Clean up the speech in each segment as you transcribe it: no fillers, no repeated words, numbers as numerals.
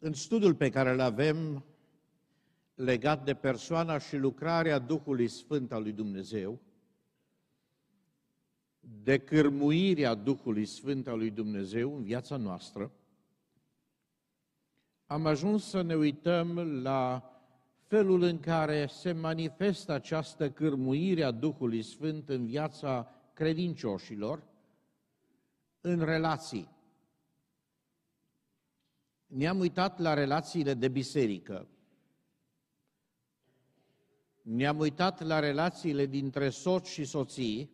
În studiul pe care îl avem legat de persoana și lucrarea Duhului Sfânt al lui Dumnezeu, de cârmuirea Duhului Sfânt al lui Dumnezeu în viața noastră, am ajuns să ne uităm la felul în care se manifestă această cârmuire a Duhului Sfânt în viața credincioșilor, în relații. Ne-am uitat la relațiile de biserică, ne-am uitat la relațiile dintre soț și soții,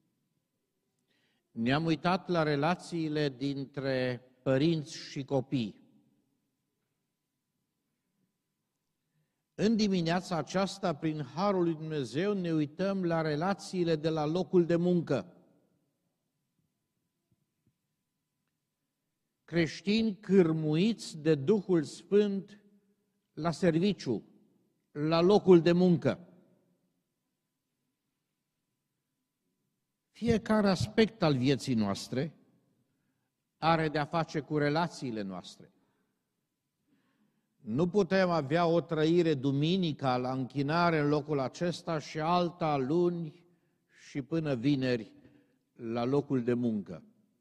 ne-am uitat la relațiile dintre părinți și copii. În dimineața aceasta, prin Harul lui Dumnezeu, ne uităm la relațiile de la locul de muncă. Creștini cârmuiți de Duhul Sfânt la serviciu, la locul de muncă. Fiecare aspect al vieții noastre are de-a face cu relațiile noastre. Nu putem avea o trăire duminica la închinare în locul acesta și alta luni și până vineri la locul de muncă.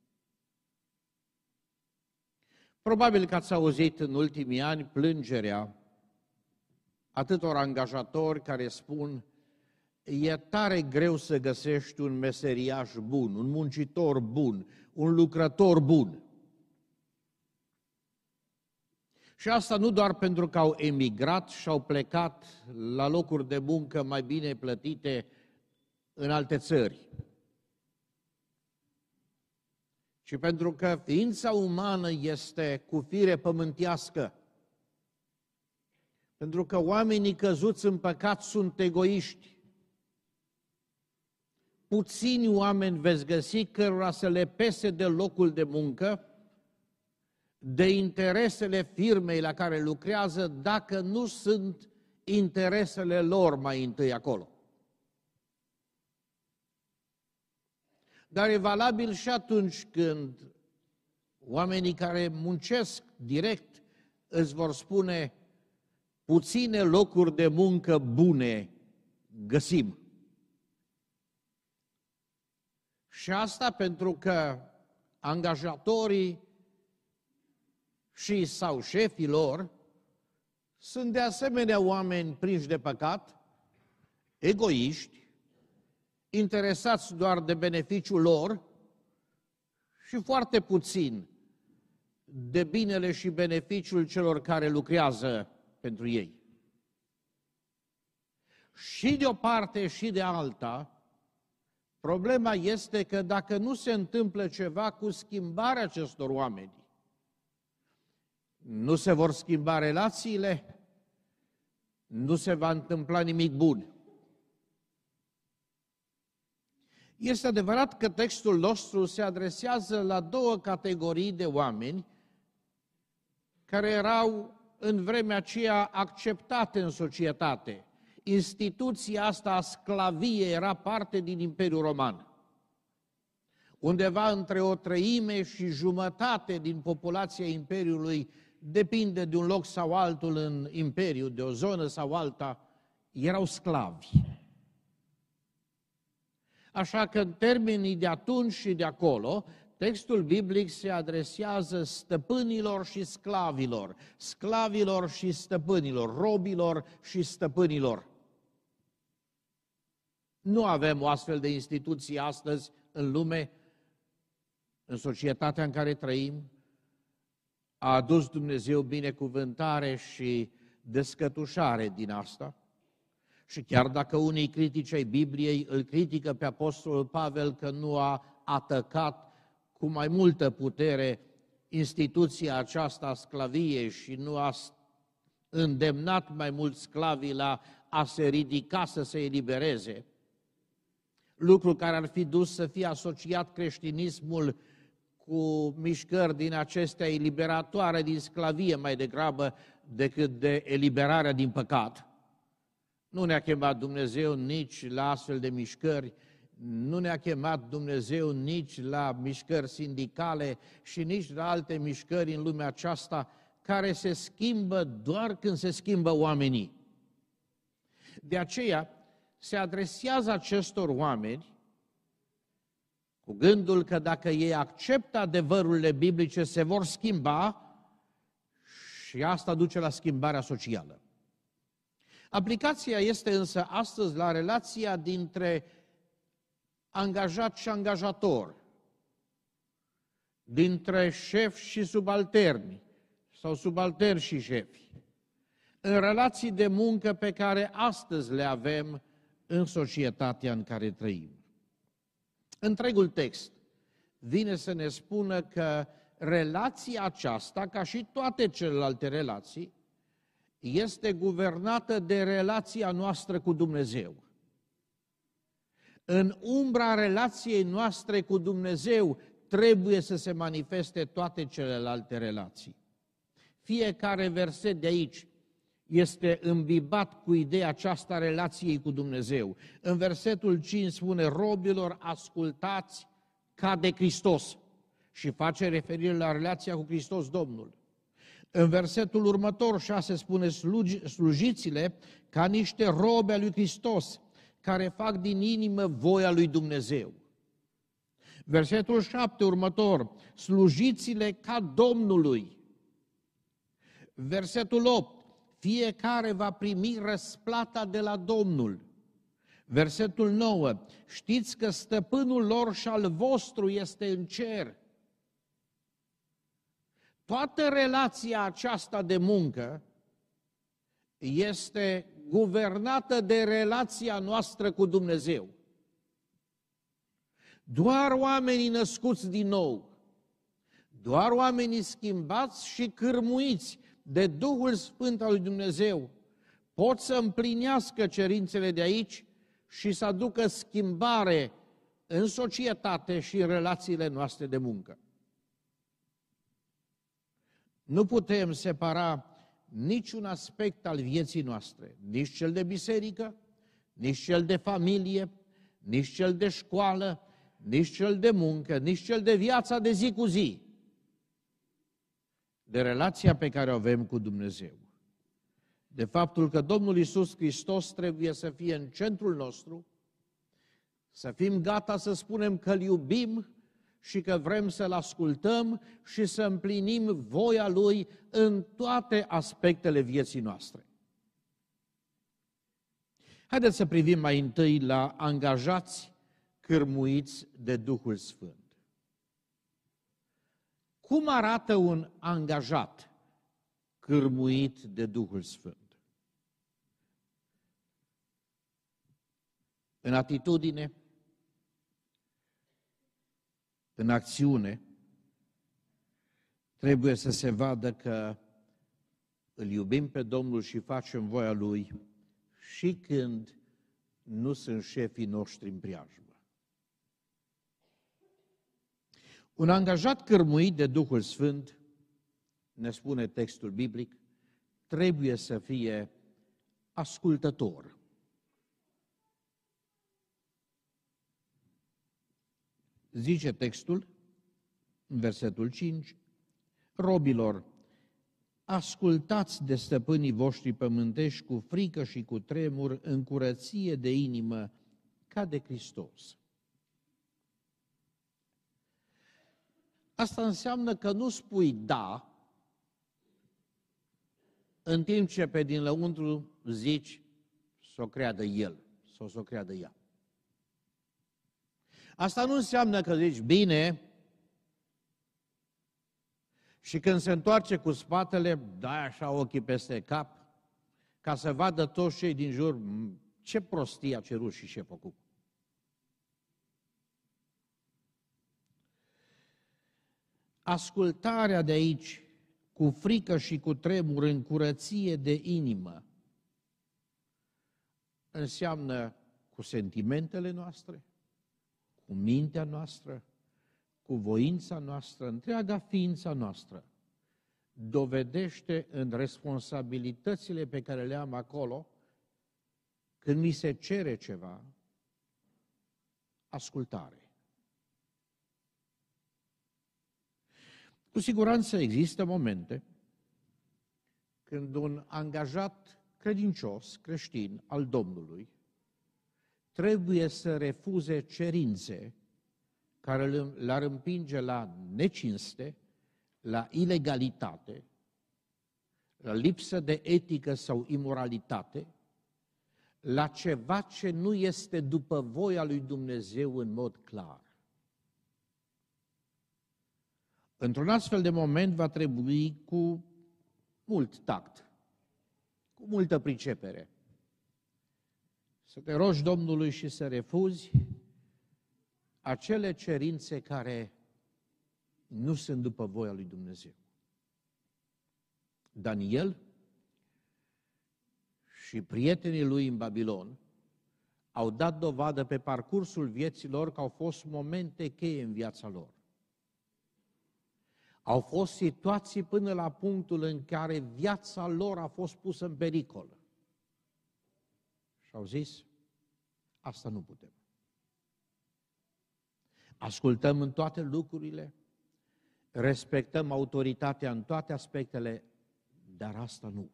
Probabil că ați auzit în ultimii ani plângerea atâtor angajatori care spun: e tare greu să găsești un meseriaș bun, un muncitor bun, un lucrător bun. Și asta nu doar pentru că au emigrat și au plecat la locuri de muncă mai bine plătite în alte țări, ci pentru că ființa umană este cu fire pământească, pentru că oamenii căzuți în păcat sunt egoiști. Puțini oameni veți găsi cărora să le pese de locul de muncă, de interesele firmei la care lucrează, dacă nu sunt interesele lor mai întâi acolo. Dar e valabil și atunci când oamenii care muncesc direct îți vor spune: puține locuri de muncă bune găsim. Și asta pentru că angajatorii și sau șefii lor sunt de asemenea oameni prinși de păcat, egoiști, interesați doar de beneficiul lor și foarte puțin de binele și beneficiul celor care lucrează pentru ei. Și de o parte și de alta, problema este că dacă nu se întâmplă ceva cu schimbarea acestor oameni, nu se vor schimba relațiile, nu se va întâmpla nimic bun. Este adevărat că textul nostru se adresează la două categorii de oameni care erau în vremea aceea acceptate în societate. Instituția asta a sclaviei era parte din Imperiul Roman. Undeva între 1/3 și jumătate din populația Imperiului, depinde de un loc sau altul în Imperiu, de o zonă sau alta, erau sclavi. Așa că în termenii de atunci și de acolo, textul biblic se adresează stăpânilor și sclavilor, sclavilor și stăpânilor, robilor și stăpânilor. Nu avem o astfel de instituție astăzi în lume, în societatea în care trăim. A adus Dumnezeu binecuvântare și descătușare din asta. Și chiar dacă unii critici ai Bibliei îl critică pe Apostolul Pavel că nu a atacat cu mai multă putere instituția aceasta a sclaviei și nu a îndemnat mai mult sclavii la a se ridica să se elibereze, lucru care ar fi dus să fie asociat creștinismul cu mișcări din acestea eliberatoare din sclavie mai degrabă decât de eliberarea din păcat. Nu ne-a chemat Dumnezeu nici la astfel de mișcări, nu ne-a chemat Dumnezeu nici la mișcări sindicale și nici la alte mișcări în lumea aceasta care se schimbă doar când se schimbă oamenii. De aceea se adresează acestor oameni cu gândul că dacă ei acceptă adevărurile biblice, se vor schimba și asta duce la schimbarea socială. Aplicația este însă astăzi la relația dintre angajat și angajator, dintre șef și subalterni sau subalterni și șefi, în relații de muncă pe care astăzi le avem în societatea în care trăim. Întregul text vine să ne spună că relația aceasta, ca și toate celelalte relații, este guvernată de relația noastră cu Dumnezeu. În umbra relației noastre cu Dumnezeu trebuie să se manifeste toate celelalte relații. Fiecare verset de aici este îmbibat cu ideea aceasta relației cu Dumnezeu. În versetul 5 spune, robilor, ascultați ca de Hristos și face referire la relația cu Hristos Domnul. În versetul următor, 6, spune, slujiți-le ca niște robi al lui Hristos, care fac din inimă voia lui Dumnezeu. Versetul 7 următor, slujiți-le ca Domnului. Versetul 8, fiecare va primi răsplata de la Domnul. Versetul 9, știți că stăpânul lor și al vostru este în cer. Toată relația aceasta de muncă este guvernată de relația noastră cu Dumnezeu. Doar oamenii născuți din nou, doar oamenii schimbați și cârmuiți de Duhul Sfânt al lui Dumnezeu pot să împlinească cerințele de aici și să aducă schimbare în societate și în relațiile noastre de muncă. Nu putem separa niciun aspect al vieții noastre, nici cel de biserică, nici cel de familie, nici cel de școală, nici cel de muncă, nici cel de viața de zi cu zi, de relația pe care o avem cu Dumnezeu. De faptul că Domnul Iisus Hristos trebuie să fie în centrul nostru, să fim gata să spunem că îl iubim și că vrem să-L ascultăm și să împlinim voia Lui în toate aspectele vieții noastre. Haideți să privim mai întâi la angajați cârmuiți de Duhul Sfânt. Cum arată un angajat cârmuit de Duhul Sfânt? În atitudine, în acțiune, trebuie să se vadă că îl iubim pe Domnul și facem voia Lui și când nu sunt șefii noștri în preajmă. Un angajat cârmuit de Duhul Sfânt, ne spune textul biblic, trebuie să fie ascultător. Zice textul, în versetul 5, robilor, ascultați de stăpânii voștri pământești cu frică și cu tremur, în curăție de inimă, ca de Hristos. Asta înseamnă că nu spui da, în timp ce pe din lăuntru zici să o creadă el sau să o creadă ea. Asta nu înseamnă că zici bine și când se întoarce cu spatele, dai așa ochii peste cap, ca să vadă toți cei din jur ce prostie a cerut și ce a făcut. Ascultarea de aici, cu frică și cu tremur, în curăție de inimă, înseamnă cu sentimentele noastre, cu mintea noastră, cu voința noastră, întreaga ființa noastră, dovedește în responsabilitățile pe care le am acolo, când mi se cere ceva, ascultare. Cu siguranță există momente când un angajat credincios, creștin, al Domnului, trebuie să refuze cerințe care l-ar împinge la necinste, la ilegalitate, la lipsă de etică sau imoralitate, la ceva ce nu este după voia lui Dumnezeu în mod clar. Într-un astfel de moment va trebui cu mult tact, cu multă pricepere, să te rogi Domnului și să refuzi acele cerințe care nu sunt după voia lui Dumnezeu. Daniel și prietenii lui în Babilon au dat dovadă pe parcursul vieții lor că au fost momente cheie în viața lor. Au fost situații până la punctul în care viața lor a fost pusă în pericol. Și au zis, asta nu putem. Ascultăm în toate lucrurile, respectăm autoritatea în toate aspectele, dar asta nu.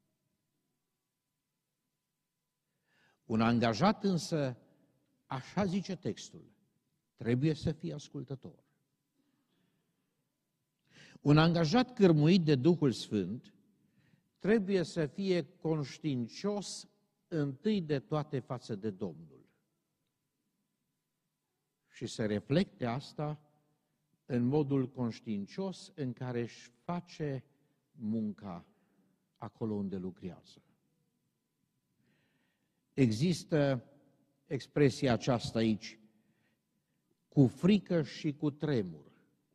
Un angajat însă, așa zice textul, trebuie să fie ascultător. Un angajat cârmuit de Duhul Sfânt trebuie să fie conștiincios întâi de toate față de Domnul și să reflecte asta în modul conștiincios în care își face munca acolo unde lucrează. Există expresia aceasta aici, cu frică și cu tremur.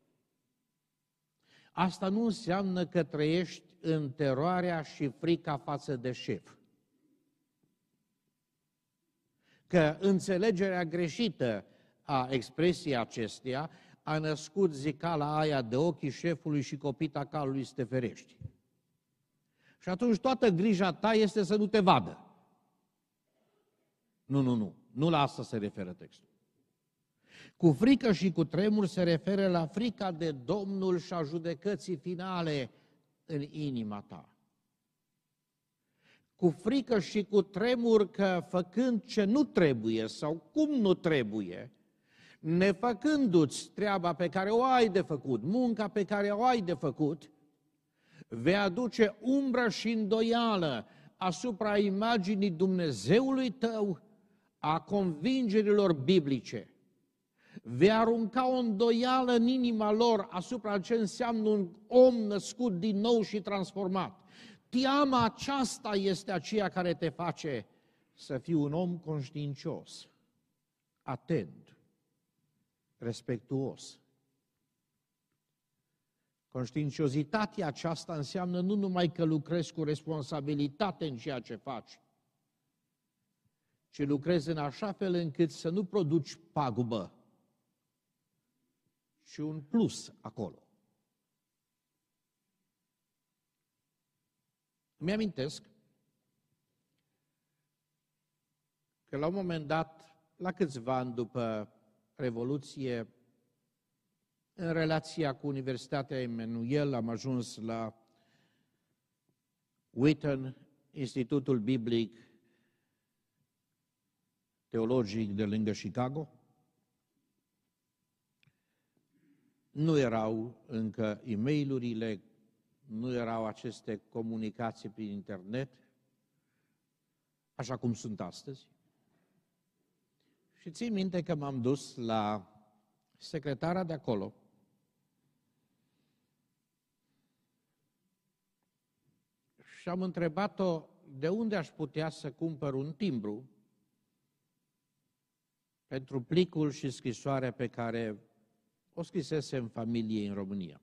Asta nu înseamnă că trăiești în teroarea și frica față de șef. Că înțelegerea greșită a expresiei acesteia a născut zicala aia de ochii șefului și copita calului să te ferești. Și atunci toată grija ta este să nu te vadă. Nu la asta se referă textul. Cu frică și cu tremur se referă la frica de Domnul și a judecății finale în inima ta. Cu frică și cu tremur că făcând ce nu trebuie sau cum nu trebuie, nefăcându-ți treaba pe care o ai de făcut, munca pe care o ai de făcut, vei aduce umbră și îndoială asupra imaginii Dumnezeului tău, a convingerilor biblice. Vei arunca o îndoială în inima lor asupra ce înseamnă un om născut din nou și transformat. Teama aceasta este aceea care te face să fii un om conștiincios, atent, respectuos. Conștiinciozitatea aceasta înseamnă nu numai că lucrezi cu responsabilitate în ceea ce faci, ci lucrezi în așa fel încât să nu produci pagubă, ci un plus acolo. Îmi amintesc că la un moment dat, la câțiva ani după Revoluție, în relația cu Universitatea Emanuel, am ajuns la Wheaton, Institutul Biblic Teologic de lângă Chicago. Nu erau încă e-mail-urile, nu erau aceste comunicații prin internet, așa cum sunt astăzi. Și țin minte că m-am dus la secretara de acolo și am întrebat-o de unde aș putea să cumpăr un timbru pentru plicul și scrisoarea pe care o scrisese în familie în România.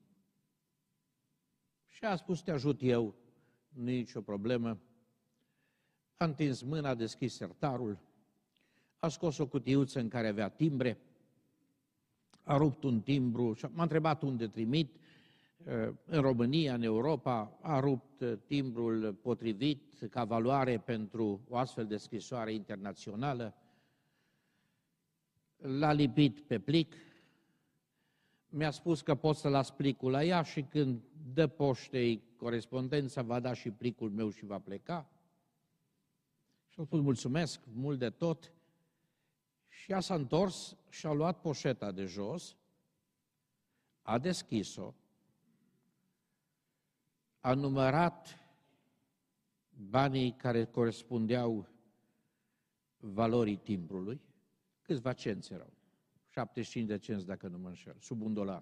Și a spus, te ajut eu, nu e nicio problemă. A întins mâna, a deschis sertarul, a scos o cutiuță în care avea timbre, a rupt un timbru și m-a întrebat unde trimit, în România, în Europa, a rupt timbrul potrivit ca valoare pentru o astfel de scrisoare internațională, l-a lipit pe plic, mi-a spus că pot să las plicul la ea și când dă poștei corespondența, va da și plicul meu și va pleca. Și am spus mulțumesc mult de tot. Și ea s-a întors și a luat poșeta de jos, a deschis-o, a numărat banii care corespundeau valorii timbrului, câțiva cenți erau, 75 de cenți dacă nu mă înșel, sub $1.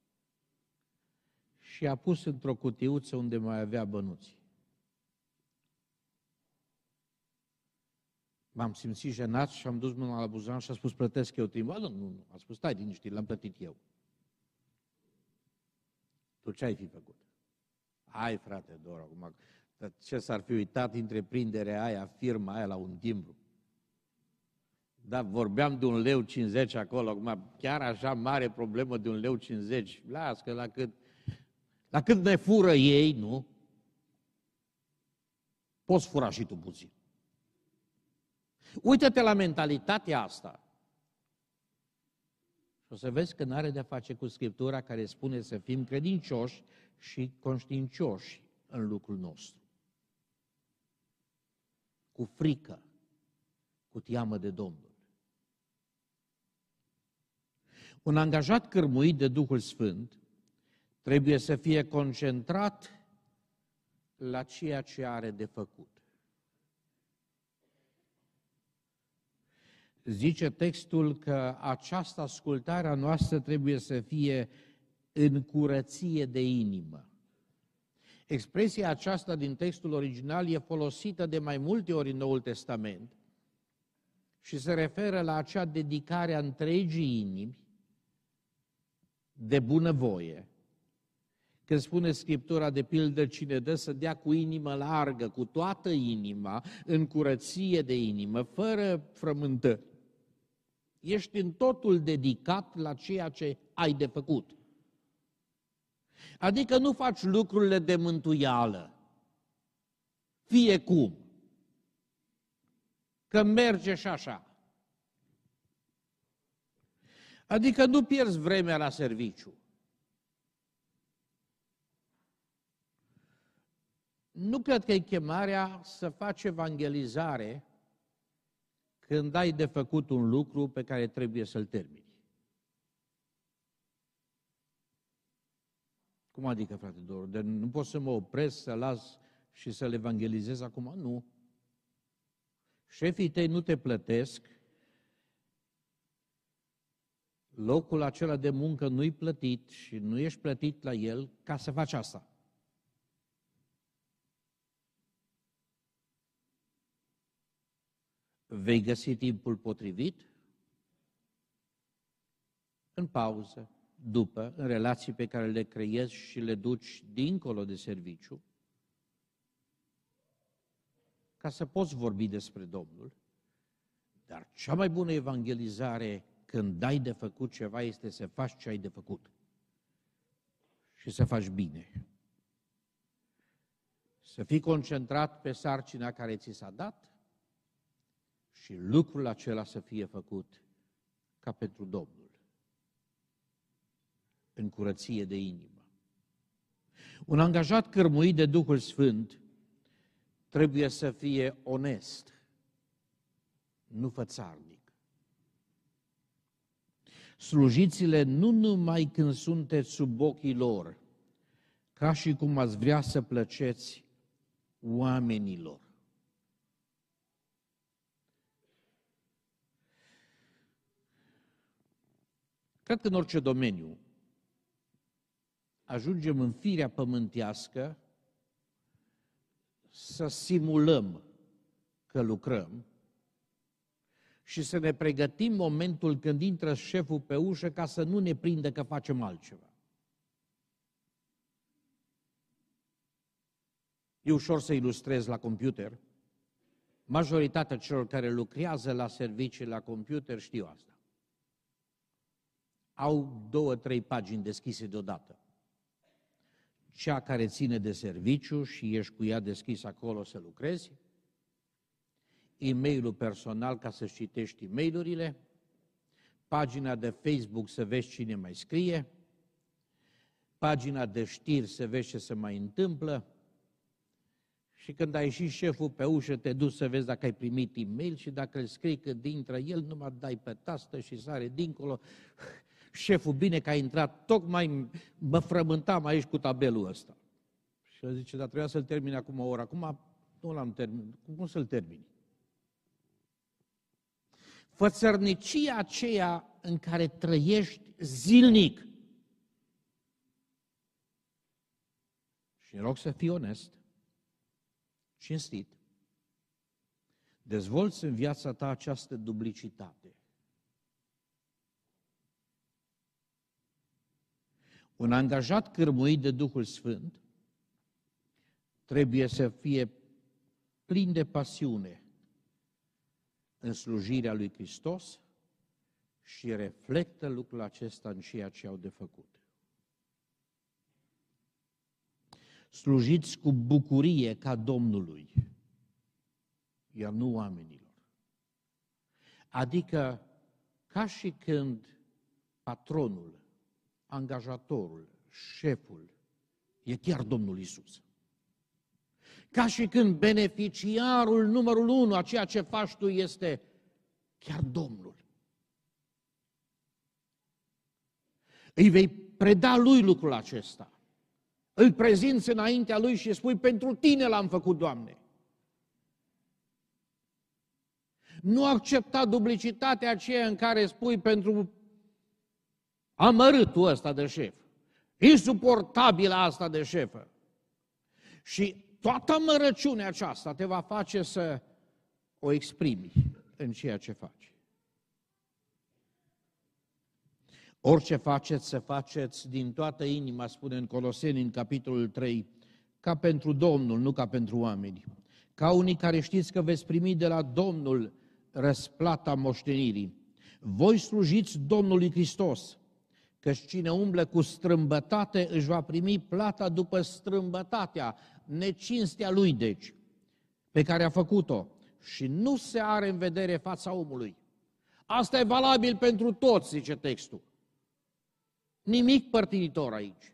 Și a pus într-o cutiuță unde mai avea bănuții. M-am simțit jenat și am dus mâna la buzunar și a spus, plătesc eu timbrul? Nu, a spus, stai liniștit, l-am plătit eu. Tu ce ai fi făcut? Hai, frate, Dor, acum, ce s-ar fi uitat întreprinderea aia, firma aia la un timbru? Da, vorbeam de $1,50 acolo, acum chiar așa mare problemă de $1,50. Las că la cât ne fură ei, nu? Poți fura și tu puțin. Uită-te la mentalitatea asta. Și o să vezi că n-are de-a face cu Scriptura care spune să fim credincioși și conștiincioși în lucrul nostru. Cu frică, cu teamă de Domnul. Un angajat cârmuit de Duhul Sfânt trebuie să fie concentrat la ceea ce are de făcut. Zice textul că această ascultare a noastră trebuie să fie în curăție de inimă. Expresia aceasta din textul original e folosită de mai multe ori în Noul Testament și se referă la acea dedicare a întregii inimi de bunăvoie. Când spune Scriptura, de pildă, cine dă să dea cu inimă largă, cu toată inima, în curăție de inimă, fără frământări. Ești în totul dedicat la ceea ce ai de făcut. Adică nu faci lucrurile de mântuială, fie cum, că merge și așa. Adică nu pierzi vremea la serviciu. Nu cred că e chemarea să faci evangelizare când ai de făcut un lucru pe care trebuie să-l termini. Cum adică, frate Doru? De nu pot să mă opresc, să las și să-l evangelizez acum? Nu. Șefii tăi nu te plătesc, locul acela de muncă nu-i plătit și nu ești plătit la el ca să faci asta. Vei găsi timpul potrivit în pauză, după, în relații pe care le creezi și le duci dincolo de serviciu, ca să poți vorbi despre Domnul. Dar cea mai bună evangelizare când ai de făcut ceva este să faci ce ai de făcut și să faci bine. Să fii concentrat pe sarcina care ți s-a dat și lucrul acela să fie făcut ca pentru Domnul, în curăție de inimă. Un angajat cărmuit de Duhul Sfânt trebuie să fie onest, nu fățarnic. Slujiți-le nu numai când sunteți sub ochii lor, ca și cum ați vrea să plăceți oamenilor. Cred că în orice domeniu ajungem în firea pământească să simulăm că lucrăm și să ne pregătim momentul când intră șeful pe ușă ca să nu ne prindă că facem altceva. E ușor să ilustrez la computer. Majoritatea celor care lucrează la servicii la computer știu asta. Au 2-3 pagini deschise deodată. Cea care ține de serviciu și ești cu ea deschis acolo să lucrezi, e-mailul personal ca să citești e-mailurile, pagina de Facebook să vezi cine mai scrie, pagina de știri să vezi ce se mai întâmplă și când a ieșit șeful pe ușă, te duci să vezi dacă ai primit e-mail și dacă îl scrii când intră el, numai dai pe tastă și sare dincolo. Șeful, bine că a intrat, tocmai mă frământam aici cu tabelul ăsta. Și el zice, dar trebuia să-l termine acum o oră. Acum nu l-am terminat. Cum să-l termini? Fățărnicia aceea în care trăiești zilnic. Și în rog să fii onest, cinstit, dezvolți în viața ta această dublicitate. Un angajat cârmuit de Duhul Sfânt trebuie să fie plin de pasiune în slujirea lui Hristos și reflectă lucrul acesta în ceea ce au de făcut. Slujiți cu bucurie ca Domnului, iar nu oamenilor. Adică ca și când patronul, angajatorul, șeful, e chiar Domnul Iisus. Ca și când beneficiarul numărul 1 a ceea ce faci tu este chiar Domnul. Îi vei preda lui lucrul acesta. Îl prezinți înaintea lui și spui, pentru tine l-am făcut, Doamne. Nu accepta duplicitatea aceea în care spui pentru amărâtul ăsta de șef, insuportabilă asta de șefă. Și toată amărăciunea aceasta te va face să o exprimi în ceea ce faci. Orice faceți, să faceți din toată inima, spune în Coloseni, în capitolul 3, ca pentru Domnul, nu ca pentru oameni. Ca unii care știți că veți primi de la Domnul răsplata moștenirii. Voi slujiți Domnului Hristos, căci cine umblă cu strâmbătate își va primi plata după strâmbătatea, necinstea lui, deci, pe care a făcut-o și nu se are în vedere fața omului. Asta e valabil pentru toți, zice textul. Nimic părtinitor aici.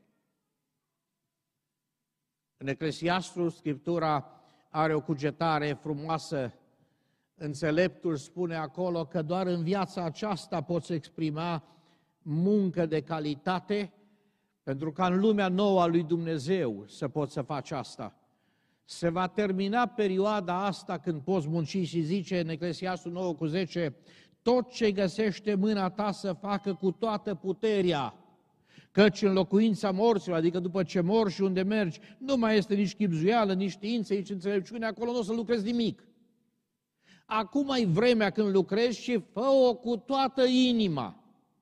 În Eclesiastru, Scriptura are o cugetare frumoasă. Înțeleptul spune acolo că doar în viața aceasta poți exprima muncă de calitate, pentru ca în lumea nouă a lui Dumnezeu să poți să faci asta. Se va termina perioada asta când poți munci și zice în Eclesiastru 9:10, tot ce găsește mâna ta să facă cu toată puterea, căci în locuința morților, adică după ce mori și unde mergi, nu mai este nici chibzuială, nici știință, nici înțelepciune, acolo nu o să lucrezi nimic. Acum e vremea când lucrezi și fă-o cu toată inima.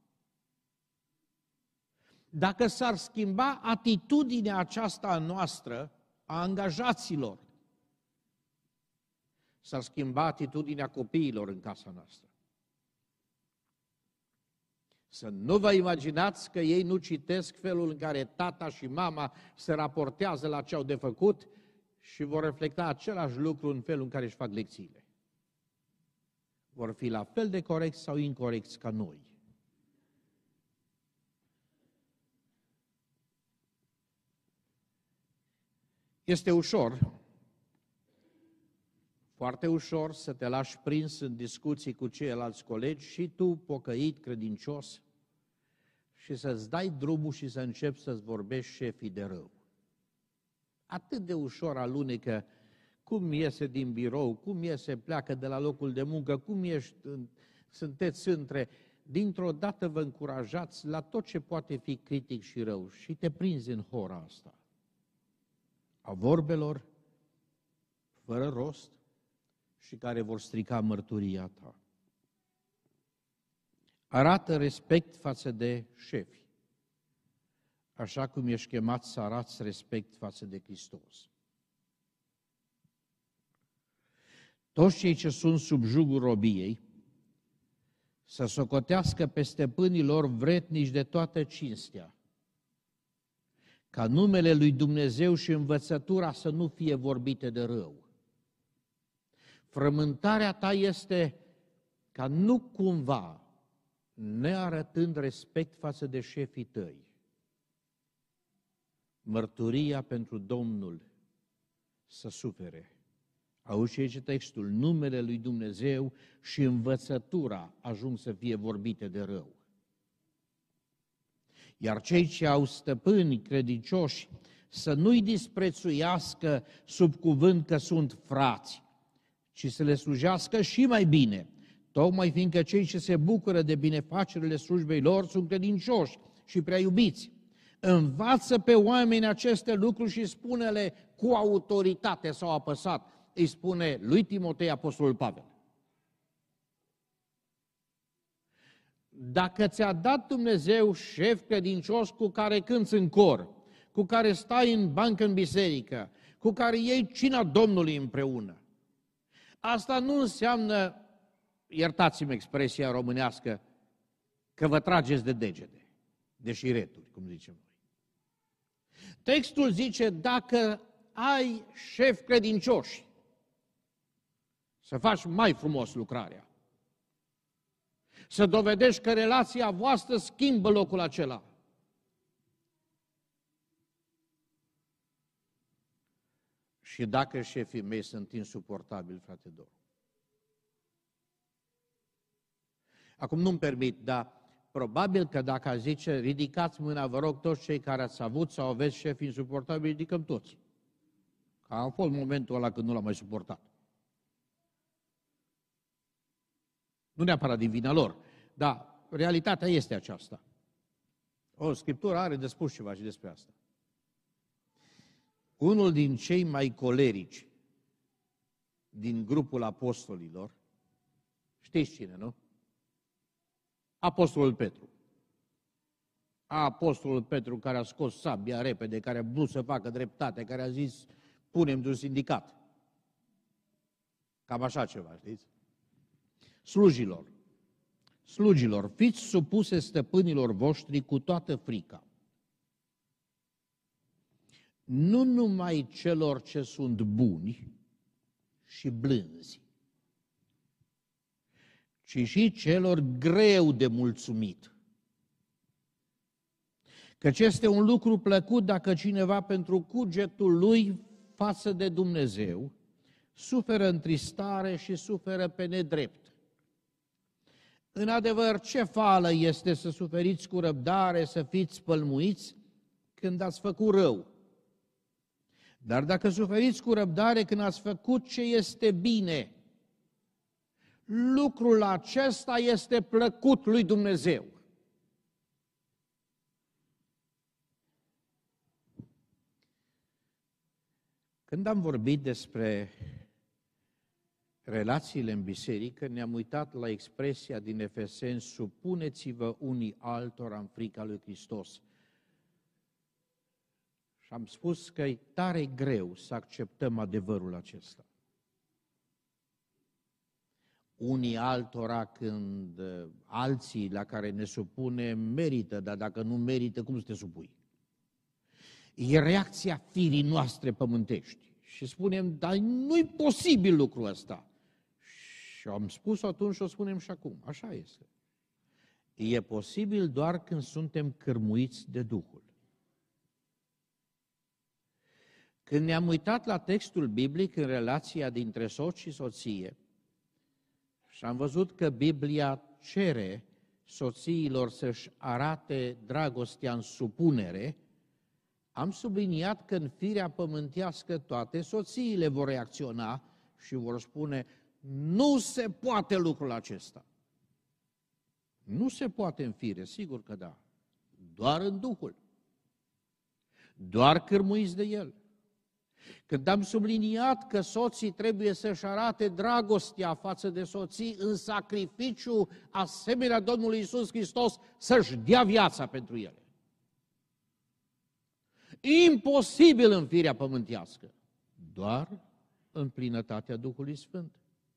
Dacă s-ar schimba atitudinea aceasta a noastră, a angajaților, s-ar schimba atitudinea copiilor în casa noastră. Să nu vă imaginați că ei nu citesc felul în care tata și mama se raportează la ce au de făcut și vor reflecta același lucru în felul în care își fac lecțiile. Vor fi la fel de corecți sau incorecți ca noi. Este ușor, foarte ușor să te lași prins în discuții cu ceilalți colegi și tu, pocăit, credincios, și să-ți dai drumul și să începi să-ți vorbești șefii de rău. Atât de ușor alunecă cum iese din birou, cum iese, pleacă de la locul de muncă, cum sunteți între. Dintr-o dată vă încurajați la tot ce poate fi critic și rău și te prinzi în hora asta a vorbelor fără rost și care vor strica mărturia ta. Arată respect față de șefi, așa cum ești chemat să arăți respect față de Hristos. Toți cei ce sunt sub jugul robiei să socotească pe stăpânii lor vretnici de toată cinstea, ca numele lui Dumnezeu și învățătura să nu fie vorbite de rău. Frământarea ta este ca nu cumva, nearătând respect față de șefii tăi, mărturia pentru Domnul să sufere. Auzi ce zice textul? Numele lui Dumnezeu și învățătura ajung să fie vorbite de rău. Iar cei ce au stăpâni credincioși să nu-i disprețuiască sub cuvânt că sunt frați, ci să le slujească și mai bine, tocmai fiindcă cei ce se bucură de binefacerile slujbei lor sunt credincioși și prea iubiți. Învață pe oameni aceste lucruri și spune-le cu autoritate sau apăsat, îi spune lui Timotei apostolul Pavel. Dacă ți-a dat Dumnezeu șef credincios cu care cânți în cor, cu care stai în bancă în biserică, cu care iei cina Domnului împreună, asta nu înseamnă, iertați-mi expresia românească, că vă trageți de degete, de șireturi, cum zicem noi. Textul zice, dacă ai șefi credincioși, să faci mai frumos lucrarea, să dovedești că relația voastră schimbă locul acela. Și dacă șefii mei sunt insuportabili, frate Doru. Acum nu-mi permit, dar probabil că dacă a zice, ridicați mâna, vă rog, toți cei care ați avut sau aveți șefi insuportabili, ridicăm toți. Că a fost momentul ăla când nu l-am mai suportat. Nu neapărat din vina lor, dar realitatea este aceasta. Scriptura are de spus ceva și despre asta. Unul din cei mai colerici din grupul apostolilor, știți cine, nu? Apostolul Petru. Apostolul Petru care a scos sabia repede, care a vrut să facă dreptate, care a zis, punem de un sindicat. Cam așa ceva, știți? Slugilor, fiți supuse stăpânilor voștri cu toată frica. Nu numai celor ce sunt buni și blânzi, ci și celor greu de mulțumit. Căci este un lucru plăcut dacă cineva pentru cugetul lui față de Dumnezeu suferă întristare și suferă pe nedrept. În adevăr, ce fală este să suferiți cu răbdare, să fiți spălmuiți când ați făcut rău. Dar dacă suferiți cu răbdare când ați făcut ce este bine, lucrul acesta este plăcut lui Dumnezeu. Când am vorbit despre relațiile în biserică, ne-am uitat la expresia din Efeseni, supuneți-vă unii altora în frica lui Hristos. Și am spus că e tare greu să acceptăm adevărul acesta. Unii altora când alții la care ne supunem merită, dar dacă nu merită, cum să te supui? E reacția firii noastre pământești. Și spunem, dar nu-i posibil lucrul ăsta. Și am spus atunci și o spunem și acum. Așa este. E posibil doar când suntem cârmuiți de Duhul. Când ne-am uitat la textul biblic în relația dintre soț și soție și am văzut că Biblia cere soțiilor să-și arate dragostea în supunere, am subliniat că în firea pământească toate soțiile vor reacționa și vor spune, nu se poate lucrul acesta. Nu se poate în fire, sigur că da, doar în Duhul, doar cârmuiți de El. Când am subliniat că soții trebuie să-și arate dragostea față de soții în sacrificiu asemenea Domnului Iisus Hristos, să-și dea viața pentru ele. Imposibil în firea pământească, doar în plinătatea Duhului Sfânt.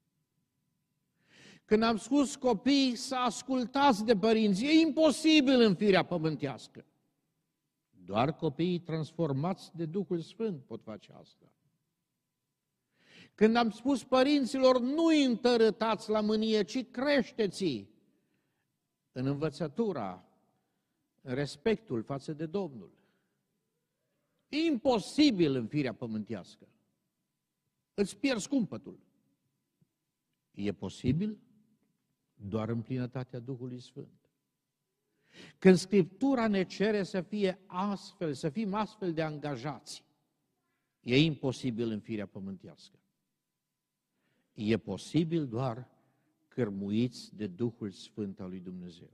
Când am spus copiii să ascultați de părinți, e imposibil în firea pământească. Doar copiii transformați de Duhul Sfânt pot face asta. Când am spus părinților, nu-i întărâtați la mânie, ci creșteți în învățătura, în respectul față de Domnul. Imposibil în firea pământească. Îți pierzi cumpătul. E posibil doar în plinătatea Duhului Sfânt. Când Scriptura ne cere să fie astfel, să fim astfel de angajați, e imposibil în firea pământească. E posibil doar cărmuiți de Duhul Sfânt al lui Dumnezeu.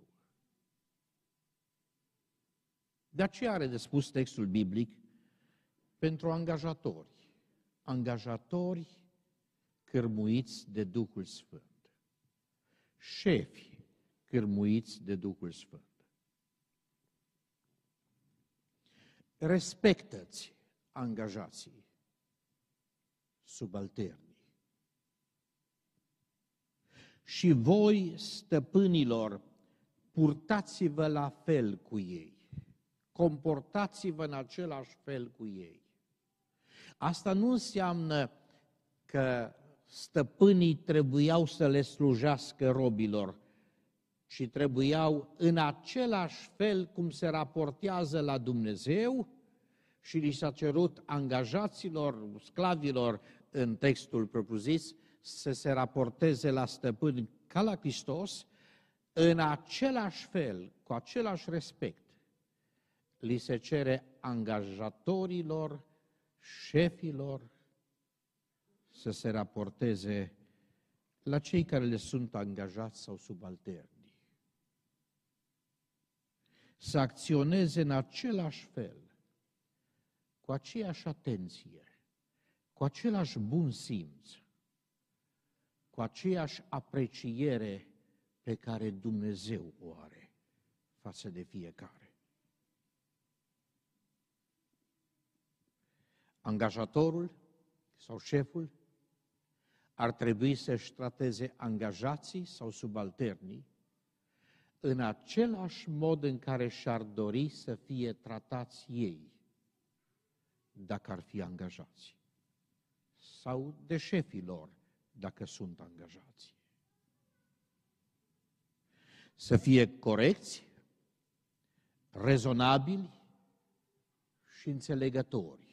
De aceea are de spus textul biblic pentru angajatori cărmuiți de Duhul Sfânt, șefi cărmuiți de Duhul Sfânt. Respectă-ți angajații, subalterni. Și voi, stăpânilor, purtați-vă la fel cu ei, comportați-vă în același fel cu ei. Asta nu înseamnă că stăpânii trebuiau să le slujească robilor, ci trebuiau în același fel cum se raportează la Dumnezeu și li s-a cerut angajaților, sclavilor în textul propriu-zis, să se raporteze la stăpâni ca la Hristos, în același fel, cu același respect, li se cere angajatorilor, șefilor, să se raporteze la cei care le sunt angajați sau subalterni. Să acționeze în același fel, cu aceeași atenție, cu același bun simț, cu aceeași apreciere pe care Dumnezeu o are față de fiecare. Angajatorul sau șeful ar trebui să-și trateze angajații sau subalternii în același mod în care și-ar dori să fie tratați ei, dacă ar fi angajați, sau de șefii lor, dacă sunt angajați. Să fie corecți, rezonabili și înțelegători.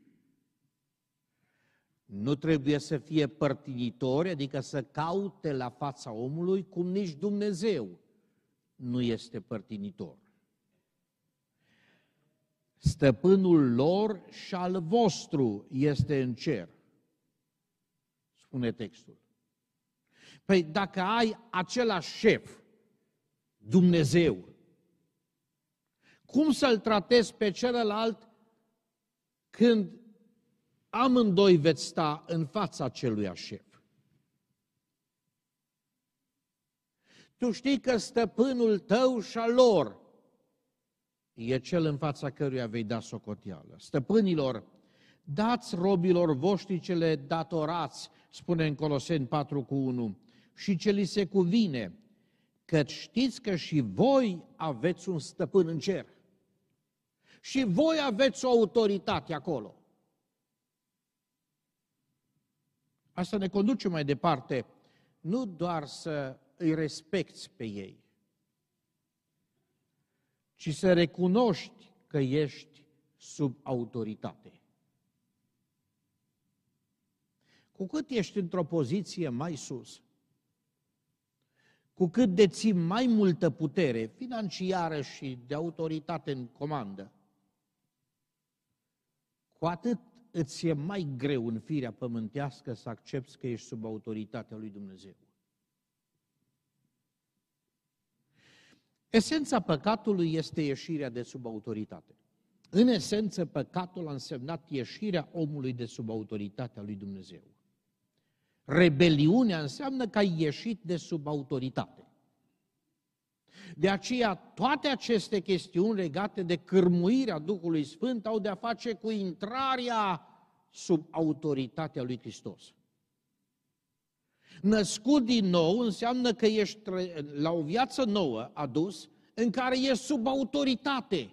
Nu trebuie să fie părtinitori, adică să caute la fața omului, cum nici Dumnezeu nu este părtinitor. Stăpânul lor și al vostru este în cer, spune textul. Păi dacă ai același șef, Dumnezeu, cum să-l tratezi pe celălalt când amândoi veți sta în fața acelui șef? Tu știi că stăpânul tău și al lor e cel în fața căruia vei da socoteală. Stăpânilor, dați robilor voștri ce le datorați, spune în Coloseni 4:1, și ce li se cuvine, căci știți că și voi aveți un stăpân în cer. Și voi aveți o autoritate acolo. Asta ne conduce mai departe, nu doar să îi respecti pe ei, ci să recunoști că ești sub autoritate. Cu cât ești într-o poziție mai sus, cu cât deții mai multă putere financiară și de autoritate în comandă, cu atât îți e mai greu în firea pământească să accepți că ești sub autoritatea lui Dumnezeu. Esența păcatului este ieșirea de sub autoritate. În esență, păcatul a însemnat ieșirea omului de sub autoritatea lui Dumnezeu. Rebeliunea înseamnă că ai ieșit de sub autoritate. De aceea, toate aceste chestiuni legate de cârmuirea Duhului Sfânt au de-a face cu intrarea sub autoritatea lui Hristos. Născut din nou înseamnă că ești la o viață nouă adus în care ești sub autoritate.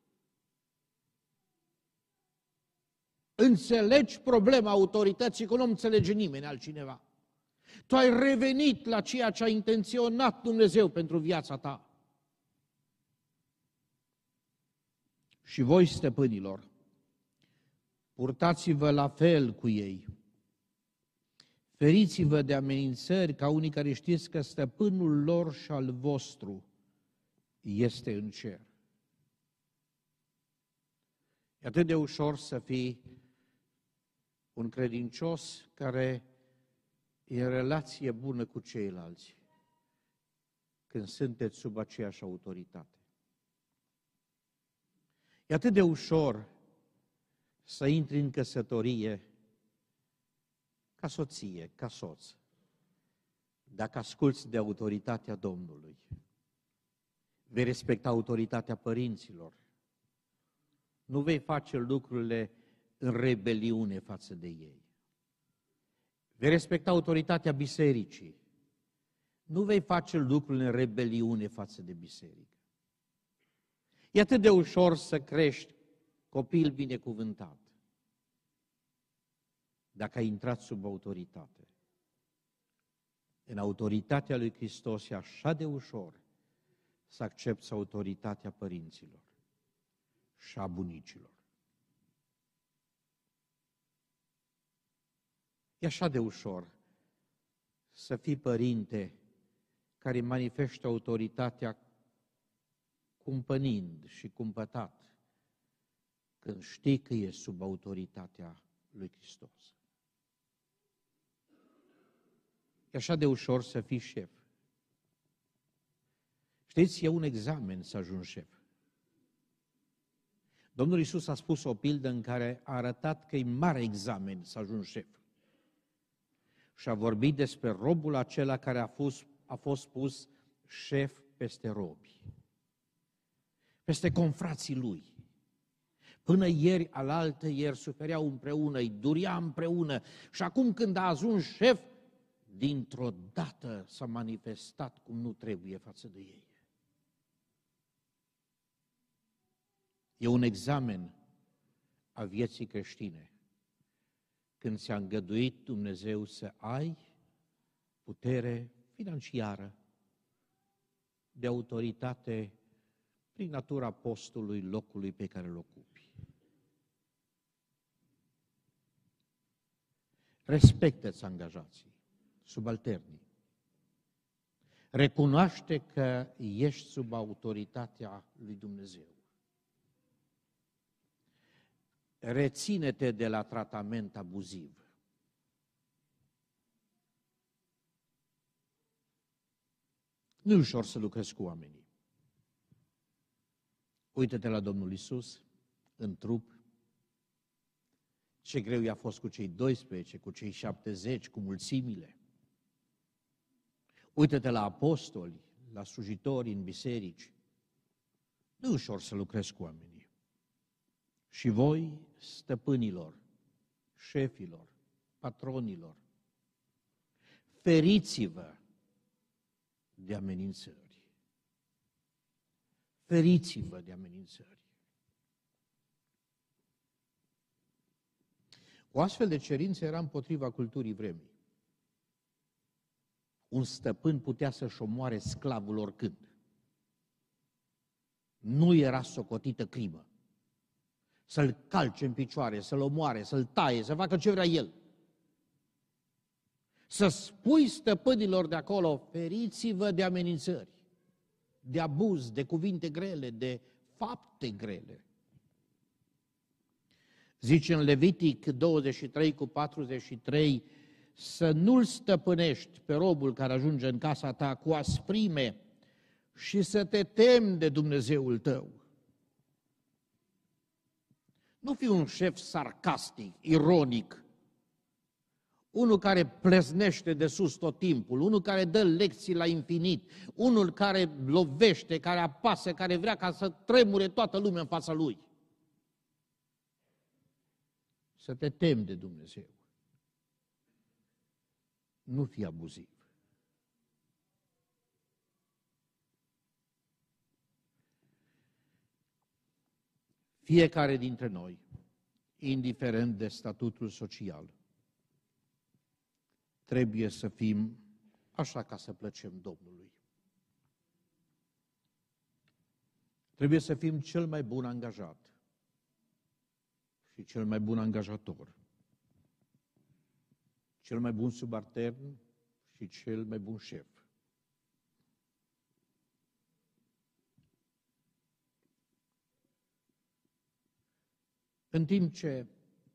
Înțelegi problema autorității, că nu înțelege nimeni altcineva. Tu ai revenit la ceea ce a intenționat Dumnezeu pentru viața ta. Și voi, stăpânilor, Purtați-vă la fel cu ei. Feriți-vă de amenințări ca unii care știți că stăpânul lor și al vostru este în cer. E atât de ușor să fii un credincios care e în relație bună cu ceilalți când sunteți sub aceeași autoritate. E atât de ușor să intri în căsătorie ca soție, ca soț, dacă asculți de autoritatea Domnului. Vei respecta autoritatea părinților. Nu vei face lucrurile în rebeliune față de ei. Vei respecta autoritatea bisericii. Nu vei face lucrurile în rebeliune față de biserică. E atât de ușor să crești copil binecuvântat dacă ai intrat sub autoritate. În autoritatea lui Hristos e așa de ușor să accepți autoritatea părinților și a bunicilor. E așa de ușor să fii părinte care manifestă autoritatea cumpănind și cumpătat când știi că e sub autoritatea lui Hristos. E așa de ușor să fii șef. Știți, e un examen să ajungi șef. Domnul Iisus a spus o pildă în care a arătat că e mare examen să ajungi șef. Și a vorbit despre robul acela care a fost pus șef peste robi, peste confrații lui. Până ieri, alaltă ieri, sufereau împreună, îi durea împreună și acum când a ajuns șef, dintr-o dată s-a manifestat cum nu trebuie față de ei. E un examen a vieții creștine. Când ți-a îngăduit Dumnezeu să ai putere financiară, de autoritate prin natura postului, locului pe care îl ocupi. Respectă-ți angajații, subalternii. Recunoaște că ești sub autoritatea lui Dumnezeu. Reține-te de la tratament abuziv. Nu e ușor să lucrezi cu oamenii. Uită-te la Domnul Iisus în trup. Ce greu i-a fost cu cei 12, cu cei 70, cu mulțimile. Uită-te la apostoli, la slujitori în biserici. Nu e ușor să lucrezi cu oamenii. Și voi, stăpânilor, șefilor, patronilor, feriți-vă de amenințări. Feriți-vă de amenințări. O astfel de cerință era împotriva culturii vremii. Un stăpân putea să-și omoare sclavul oricând. Nu era socotită crimă. Să-l calce în picioare, să-l omoare, să-l taie, să facă ce vrea el. Să spui stăpânilor de acolo, feriți-vă de amenințări, de abuz, de cuvinte grele, de fapte grele. Zice în Levitic 23:43, să nu-l stăpânești pe robul care ajunge în casa ta cu asprime și să te temi de Dumnezeul tău. Nu fi un șef sarcastic, ironic, unul care pleznește de sus tot timpul, unul care dă lecții la infinit, unul care lovește, care apasă, care vrea ca să tremure toată lumea în fața lui. Să te temi de Dumnezeu. Nu fi abuziv. Fiecare dintre noi, indiferent de statutul social, trebuie să fim așa ca să plăcem Domnului. Trebuie să fim cel mai bun angajat și cel mai bun angajator, cel mai bun subaltern și cel mai bun șef. În timp ce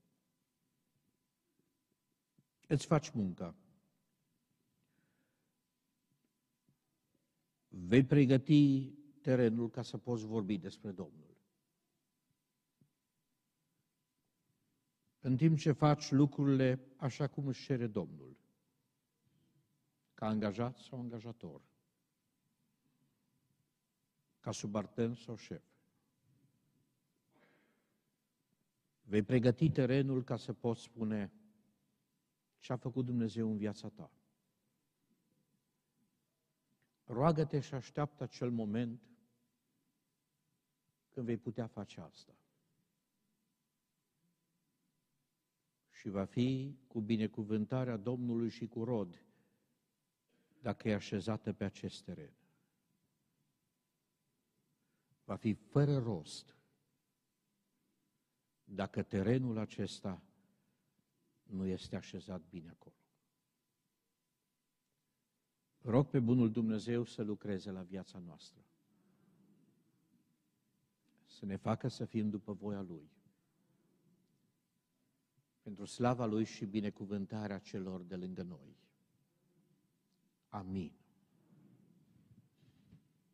îți faci munca, vei pregăti terenul ca să poți vorbi despre Domnul. În timp ce faci lucrurile așa cum își cere Domnul, ca angajat sau angajator, ca subaltern sau șef, vei pregăti terenul ca să poți spune ce a făcut Dumnezeu în viața ta. Roagă-te și așteaptă acel moment când vei putea face asta. Și va fi cu binecuvântarea Domnului și cu rod dacă e așezată pe acest teren. Va fi fără rost dacă terenul acesta nu este așezat bine acolo. Rog pe bunul Dumnezeu să lucreze la viața noastră, să ne facă să fim după voia Lui, pentru slava Lui și binecuvântarea celor de lângă noi. Amin.